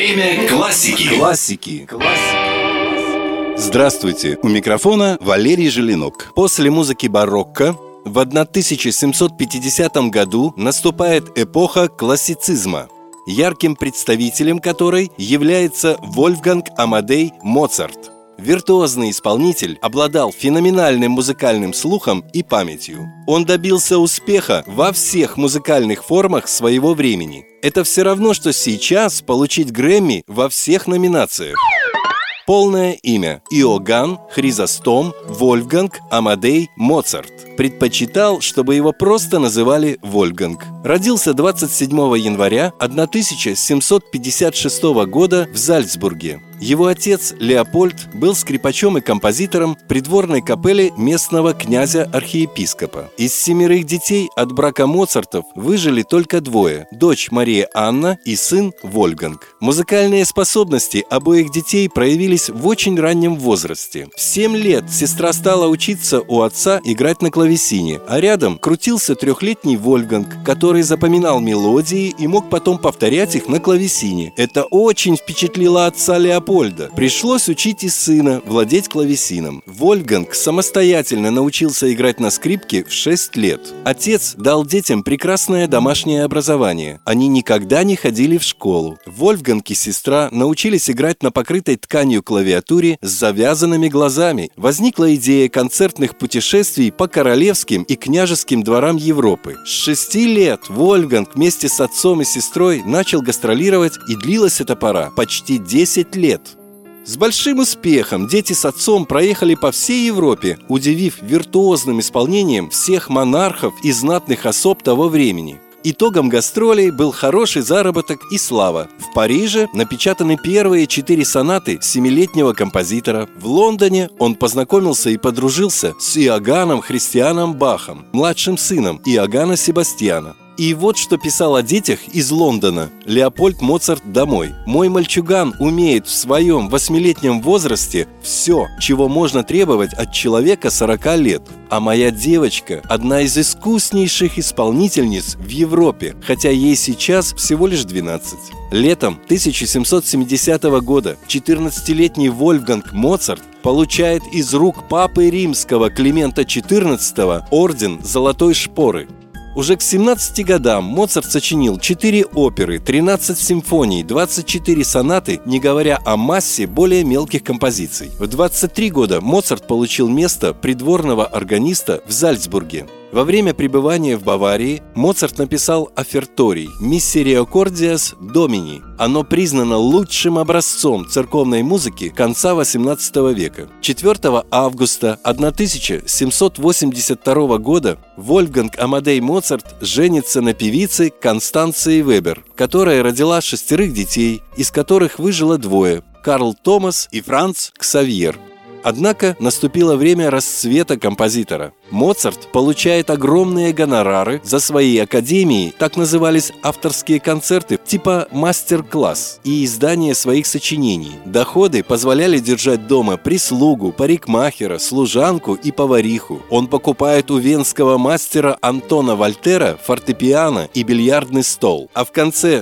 Время классики. Классики. Здравствуйте, у микрофона Валерий Желенок. После музыки барокко в 1750 году наступает эпоха классицизма, ярким представителем которой является Вольфганг Амадей Моцарт. Виртуозный исполнитель обладал феноменальным музыкальным слухом и памятью. Он добился успеха во всех музыкальных формах своего времени. Это все равно, что сейчас получить Грэмми во всех номинациях. Полное имя – Иоганн Хризостом Вольфганг Амадей Моцарт. Предпочитал, чтобы его просто называли Вольфганг. Родился 27 января 1756 года в Зальцбурге. Его отец Леопольд был скрипачом и композитором придворной капеллы местного князя-архиепископа. Из 7 детей от брака Моцартов выжили только 2 – дочь Мария Анна и сын Вольфганг. Музыкальные способности обоих детей проявились в очень раннем возрасте. В 7 лет сестра стала учиться у отца играть на клавесине, а рядом крутился 3-летний Вольфганг, который запоминал мелодии и мог потом повторять их на клавесине. Это очень впечатлило отца Леопольда. Пришлось учить и сына владеть клавесином. Вольфганг самостоятельно научился играть на скрипке в 6 лет. Отец дал детям прекрасное домашнее образование. Они никогда не ходили в школу. Вольфганг и сестра научились играть на покрытой тканью клавиатуре с завязанными глазами. Возникла идея концертных путешествий по королевским и княжеским дворам Европы. С 6 лет Вольфганг вместе с отцом и сестрой начал гастролировать, и длилась эта пора почти 10 лет. С большим успехом дети с отцом проехали по всей Европе, удивив виртуозным исполнением всех монархов и знатных особ того времени. Итогом гастролей был хороший заработок и слава. В Париже напечатаны первые 4 сонаты 7-летнего композитора. В Лондоне он познакомился и подружился с Иоганном Христианом Бахом, младшим сыном Иоганна Себастьяна. И вот что писал о детях из Лондона Леопольд Моцарт домой. «Мой мальчуган умеет в своем 8-летнем возрасте все, чего можно требовать от человека 40 лет. А моя девочка – одна из искуснейших исполнительниц в Европе, хотя ей сейчас всего лишь 12». Летом 1770 года 14-летний Вольфганг Моцарт получает из рук папы римского Климента XIV орден Золотой Шпоры. Уже к 17 годам Моцарт сочинил 4 оперы, 13 симфоний, 24 сонаты, не говоря о массе более мелких композиций. В 23 года Моцарт получил место придворного органиста в Зальцбурге. Во время пребывания в Баварии Моцарт написал оферторий «Misericordias Domini». Оно признано лучшим образцом церковной музыки конца XVIII века. 4 августа 1782 года Вольфганг Амадей Моцарт женится на певице Констанции Вебер, которая родила 6 детей, из которых выжило 2 – Карл Томас и Франц Ксавьер. Однако наступило время расцвета композитора. Моцарт получает огромные гонорары за свои академии, так назывались авторские концерты, типа мастер-класс, и издание своих сочинений. Доходы позволяли держать дома прислугу, парикмахера, служанку и повариху. Он покупает у венского мастера Антона Вольтера фортепиано и бильярдный стол. А в конце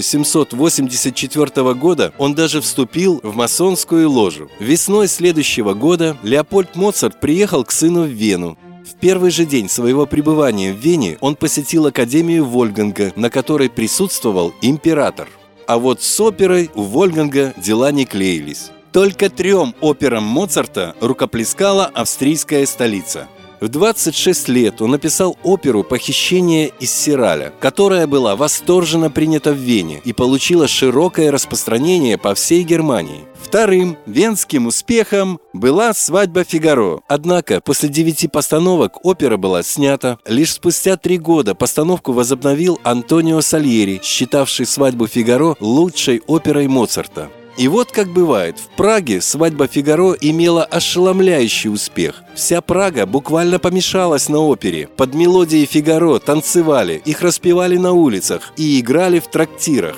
1784 года он даже вступил в масонскую ложу. Весной следующего года Леопольд Моцарт приехал к сыну в Вену. В первый же день своего пребывания в Вене он посетил Академию Вольфганга, на которой присутствовал император. А вот с оперой у Вольфганга дела не клеились. Только 3 операм Моцарта рукоплескала австрийская столица. В 26 лет он написал оперу «Похищение из Сираля», которая была восторженно принята в Вене и получила широкое распространение по всей Германии. Вторым венским успехом была «Свадьба Фигаро». Однако после 9 постановок опера была снята. Лишь спустя 3 года постановку возобновил Антонио Сальери, считавший «Свадьбу Фигаро» лучшей оперой Моцарта. И вот как бывает, в Праге «Свадьба Фигаро» имела ошеломляющий успех. Вся Прага буквально помешалась на опере. Под мелодии Фигаро танцевали, их распевали на улицах и играли в трактирах.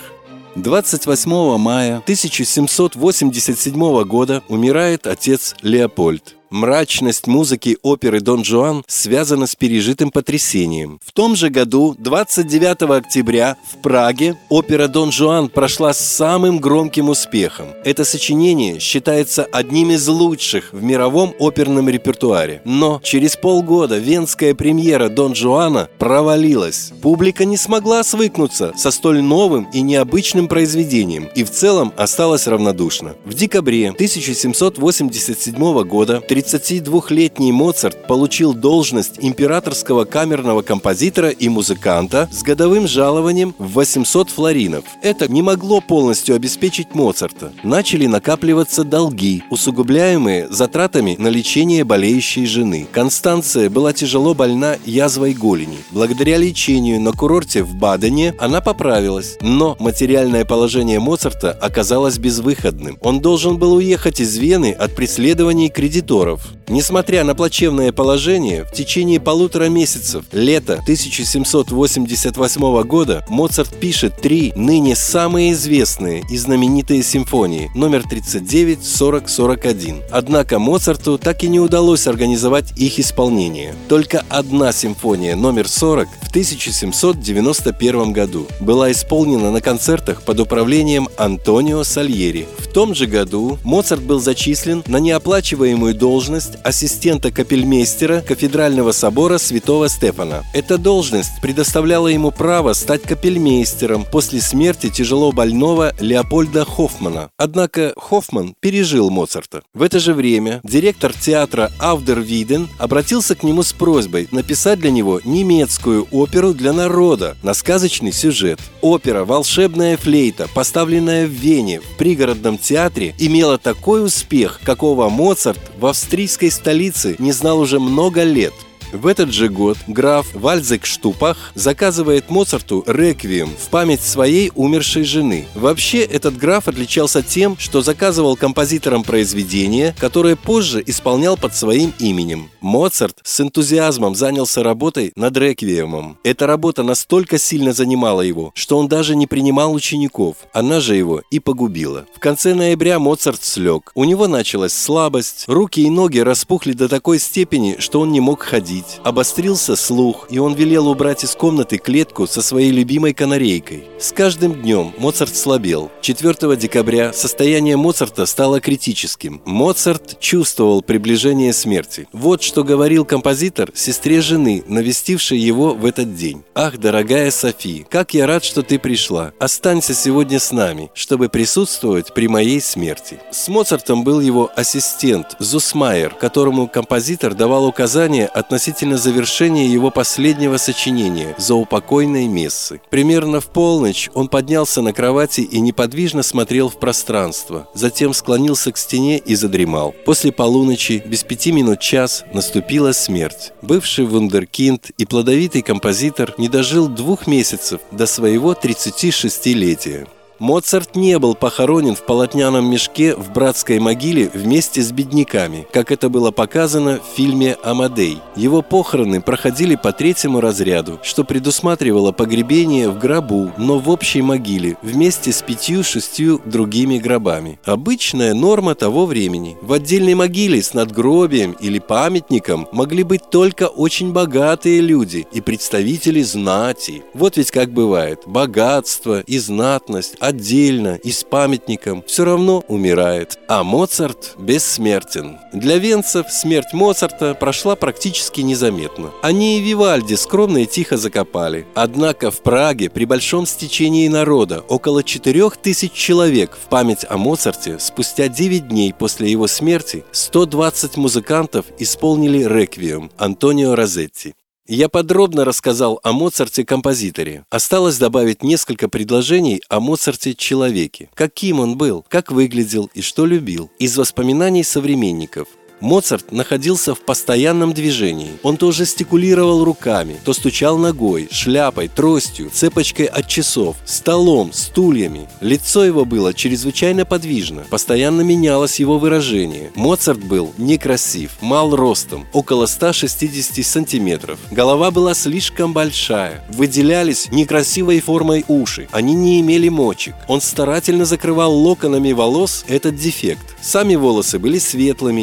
28 мая 1787 года умирает отец Леопольд. Мрачность музыки оперы «Дон Жуан» связана с пережитым потрясением. В том же году, 29 октября, в Праге опера «Дон Жуан» прошла с самым громким успехом. Это сочинение считается одним из лучших в мировом оперном репертуаре. Но через полгода венская премьера «Дон Жуана» провалилась. Публика не смогла свыкнуться со столь новым и необычным произведением и в целом осталась равнодушна. В декабре 1787 года 32-летний Моцарт получил должность императорского камерного композитора и музыканта с годовым жалованием в 800 флоринов. Это не могло полностью обеспечить Моцарта. Начали накапливаться долги, усугубляемые затратами на лечение болеющей жены. Констанция была тяжело больна язвой голени. Благодаря лечению на курорте в Бадене она поправилась, но материальное положение Моцарта оказалось безвыходным. Он должен был уехать из Вены от преследований кредиторов. Несмотря на плачевное положение, в течение 1,5 месяцев лета 1788 года Моцарт пишет 3 ныне самые известные и знаменитые симфонии номер 39, 40, 41. Однако Моцарту так и не удалось организовать их исполнение. Только одна симфония номер 40 в 1791 году была исполнена на концертах под управлением Антонио Сальери. В том же году Моцарт был зачислен на неоплачиваемую должность ассистента капельмейстера кафедрального собора Святого Стефана. Эта должность предоставляла ему право стать капельмейстером после смерти тяжело больного Леопольда Хоффмана. Однако Хоффман пережил Моцарта. В это же время директор театра Аудервиден обратился к нему с просьбой написать для него немецкую оперу для народа на сказочный сюжет. Опера «Волшебная флейта», поставленная в Вене в пригородном театре, имела такой успех, какого Моцарт в австрийской столице не знал уже много лет. В этот же год граф Вальдзек-Штупах заказывает Моцарту реквием в память своей умершей жены. Вообще, этот граф отличался тем, что заказывал композиторам произведения, которые позже исполнял под своим именем. Моцарт с энтузиазмом занялся работой над реквиемом. Эта работа настолько сильно занимала его, что он даже не принимал учеников. Она же его и погубила. В конце ноября Моцарт слег. У него началась слабость, руки и ноги распухли до такой степени, что он не мог ходить. Обострился слух, и он велел убрать из комнаты клетку со своей любимой канарейкой. С каждым днем Моцарт слабел. 4 декабря состояние Моцарта стало критическим. Моцарт чувствовал приближение смерти. Вот что говорил композитор сестре жены, навестившей его в этот день. «Ах, дорогая Софи, как я рад, что ты пришла. Останься сегодня с нами, чтобы присутствовать при моей смерти». С Моцартом был его ассистент Зусмайер, которому композитор давал указания относительно завершения его последнего сочинения «Заупокойной мессы». Примерно в полночь он поднялся на кровати и неподвижно смотрел в пространство. Затем склонился к стене и задремал. После полуночи, без 5 минут час, наступила смерть. Бывший вундеркинд и плодовитый композитор не дожил 2 месяцев до своего 36-летия. Моцарт не был похоронен в полотняном мешке в братской могиле вместе с бедняками, как это было показано в фильме «Амадей». Его похороны проходили по 3-му разряду, что предусматривало погребение в гробу, но в общей могиле, вместе с 5-6 другими гробами. Обычная норма того времени. В отдельной могиле с надгробием или памятником могли быть только очень богатые люди и представители знати. Вот ведь как бывает: богатство и знатность отдельно и с памятником все равно умирает. А Моцарт бессмертен. Для венцев смерть Моцарта прошла практически незаметно. Они и Вивальди скромно и тихо закопали. Однако в Праге при большом стечении народа, около 4000 человек, в память о Моцарте спустя 9 дней после его смерти 120 музыкантов исполнили реквием Антонио Розетти. Я подробно рассказал о Моцарте-композиторе. Осталось добавить несколько предложений о Моцарте-человеке. Каким он был, как выглядел и что любил. Из воспоминаний современников. Моцарт находился в постоянном движении. Он то жестикулировал руками, то стучал ногой, шляпой, тростью, цепочкой от часов, столом, стульями. Лицо его было чрезвычайно подвижно, постоянно менялось его выражение. Моцарт был некрасив, мал ростом, около 160 сантиметров. Голова была слишком большая, выделялись некрасивой формой уши, они не имели мочек. Он старательно закрывал локонами волос этот дефект. Сами волосы были светлыми и довольно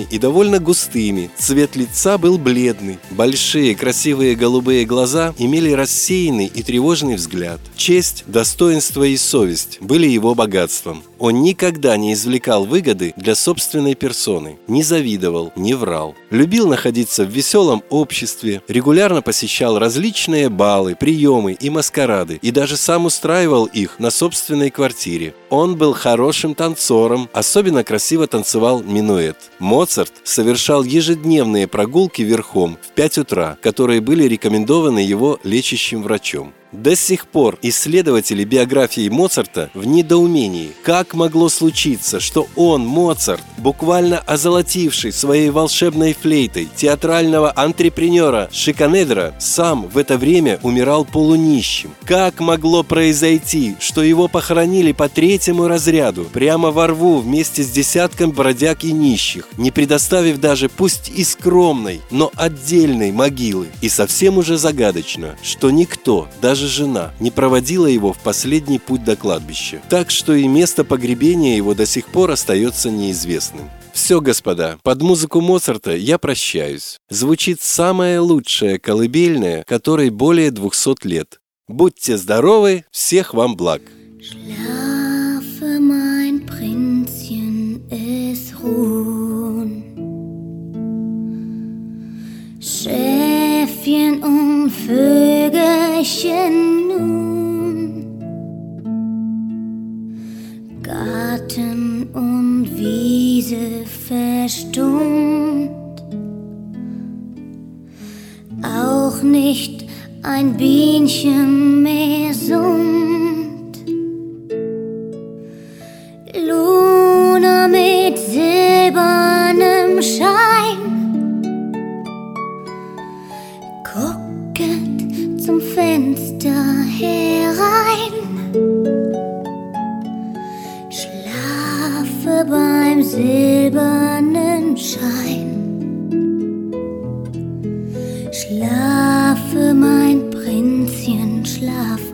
довольно густыми, цвет лица был бледный. Большие красивые голубые глаза имели рассеянный и тревожный взгляд. Честь, достоинство и совесть были его богатством. Он никогда не извлекал выгоды для собственной персоны, не завидовал, не врал. Любил находиться в веселом обществе, регулярно посещал различные балы, приемы и маскарады, и даже сам устраивал их на собственной квартире. Он был хорошим танцором, особенно красиво танцевал минуэт. Моцарт совершал ежедневные прогулки верхом в 5 утра, которые были рекомендованы его лечащим врачом. До сих пор исследователи биографии Моцарта в недоумении, как могло случиться, что он, Моцарт, буквально озолотивший своей волшебной флейтой театрального антрепренера Шиканедра, сам в это время умирал полунищим. Как могло произойти, что его похоронили по 3-му разряду, прямо во рву вместе с десятком бродяг и нищих, не предоставив даже, пусть и скромной, но отдельной могилы? И совсем уже загадочно, что никто, даже жена, не проводила его в последний путь до кладбища. Так что и место погребения его до сих пор остается неизвестным. Все, господа, под музыку Моцарта я прощаюсь. Звучит самая лучшая колыбельная, которой более 200 лет. Будьте здоровы, всех вам благ. Schlafe, mein Prinzchen, es ruhen. Schäfchen und Vögelchen nun, Garten und Wiese verstummt, auch nicht ein Bienchen mehr summt. Luna mit silbernem Schein gucket zum Fenster herein. Schlafe beim silbernen Schein. Schlafe, mein Prinzchen, schlafe.